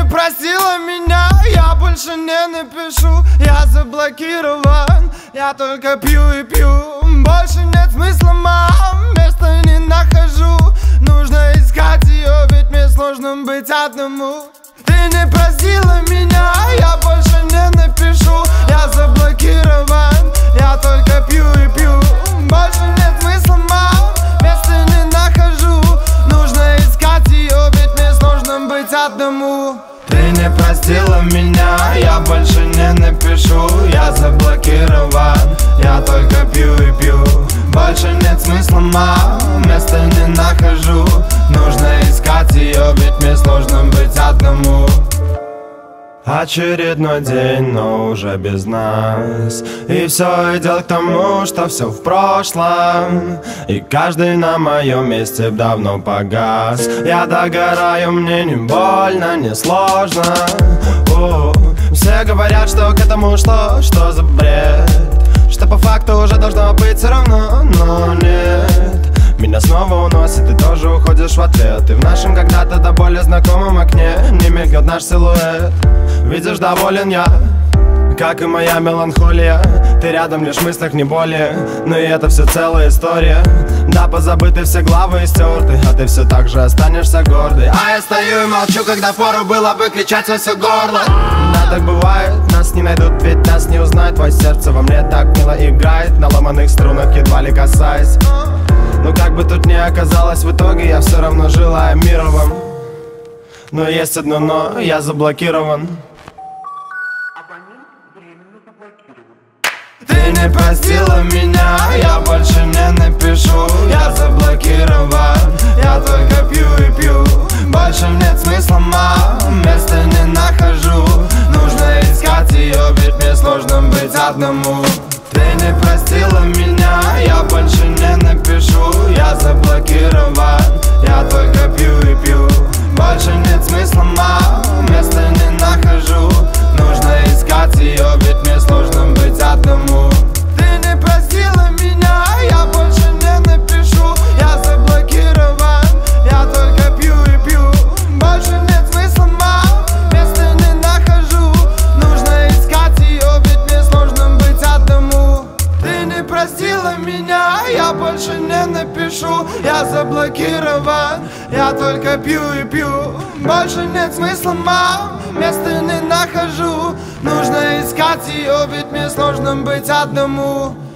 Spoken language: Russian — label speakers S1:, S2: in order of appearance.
S1: не простила меня, я больше не напишу. Я заблокирован, я только пью и пью. Больше нет смысла, мам, места не нахожу. Нужно искать ее, ведь мне сложно быть одному. Ты не простила меня, я больше не напишу. Я заблокирован, я только пью и пью. Больше нет смысла, мам, места не нахожу. Нужно искать ее, ведь мне сложно быть одному. Ты не простила меня, я больше не напишу. Я заблокирован, я только пью и пью. Больше нет смысла, мам, места не нахожу. Нужно искать ее, ведь мне сложно быть одному. Очередной день, но уже без нас. И все идет к тому, что все в прошлом. И каждый на моем месте давно погас. Я догораю, мне не больно, не сложно. Все говорят, что к этому шло, что за бред, что по факту уже должно быть все равно, но нет. Меня снова уносит, ты тоже уходишь в ответ. И в нашем когда-то до боли знакомом окне не мелькнет наш силуэт. Видишь, доволен я, как и моя меланхолия. Ты рядом, лишь в мыслях, не более. Но и это все целая история. Да, позабыты все главы и стерты, а ты все так же останешься гордой. А я стою и молчу, когда фору было бы кричать во все горло. Да, так бывает, нас не найдут, ведь нас не узнают. Твое сердце во мне так мило играет, на ломаных струнах едва ли касаясь. Но как бы тут ни оказалось, в итоге я все равно желаю мира вам. Но есть одно но, я заблокирован. Ты не простила меня, я больше не напишу. Я заблокирован, я только пью и пью. Больше нет смысла, мам, места не нахожу. Нужно искать ее, ведь мне сложно быть одному. Ты не простила меня, я больше не напишу. Я заблокирован, я только пью и пью. Больше нет смысла, мам, места не нахожу. Нужно искать ее, ведь мне сложно быть одному. Ты не простила меня, я больше не напишу. Я заблокирован, я только пью и пью. Больше нет смысла, мам, места не нахожу. Нужно искать ее, ведь мне сложно быть одному. Ты не простила меня, я больше не напишу. Я заблокирован, я только пью и пью. Больше нет смысла, мам, места не нахожу. Нужно искать ее, ведь мне сложно быть одному.